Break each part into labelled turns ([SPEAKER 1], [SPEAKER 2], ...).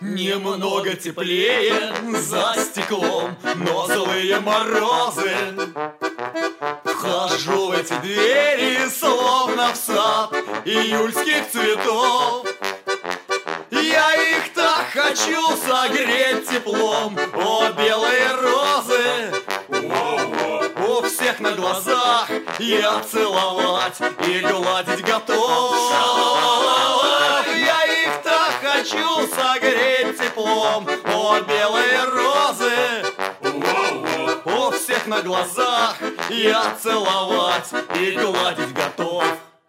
[SPEAKER 1] Немного теплее за стеклом, но злые морозы. Вхожу в эти двери, словно в сад июльских цветов. Я их так хочу согреть теплом, о, белые розы. У всех на глазах я целовать и гладить готов. Я их так хочу согреть теплом, о, белые розы. У всех на глазах я целовать и гладить готов.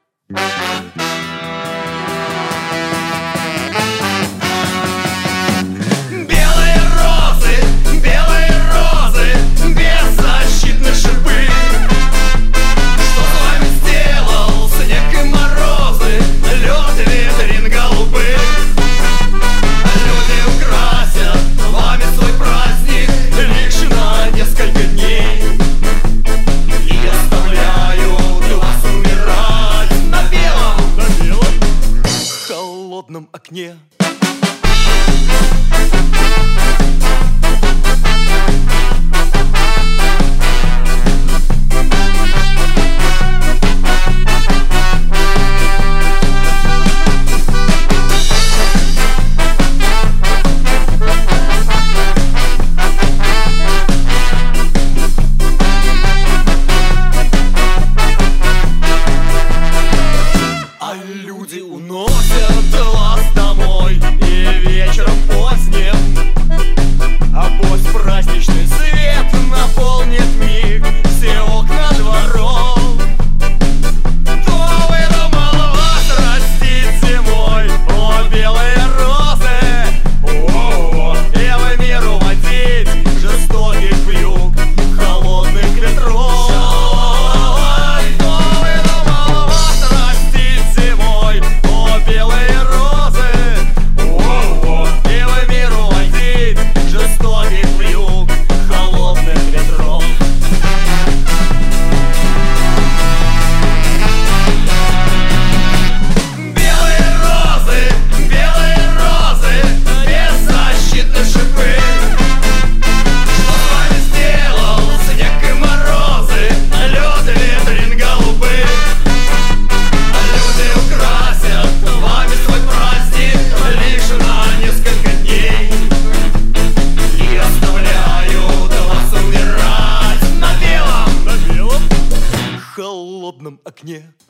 [SPEAKER 1] Окне. А люди уносят вас домой, и вечером поздним, а пусть праздничный свет наполнит миг все окна дворов. Кто выдумал вас растить зимой, о, белые розы? И в миру водить жестоких вьюг, холодных ветров. Белые розы, и в миру водить жестоких вьюг, холодных ветров. Белые розы, беззащитные шипы. Что с вами сделал снег и морозы, лед, ветрен, голубы? Люди украсят вами свой праздник лишь на несколько дней и оставляют вас умирать на белом холодном окне.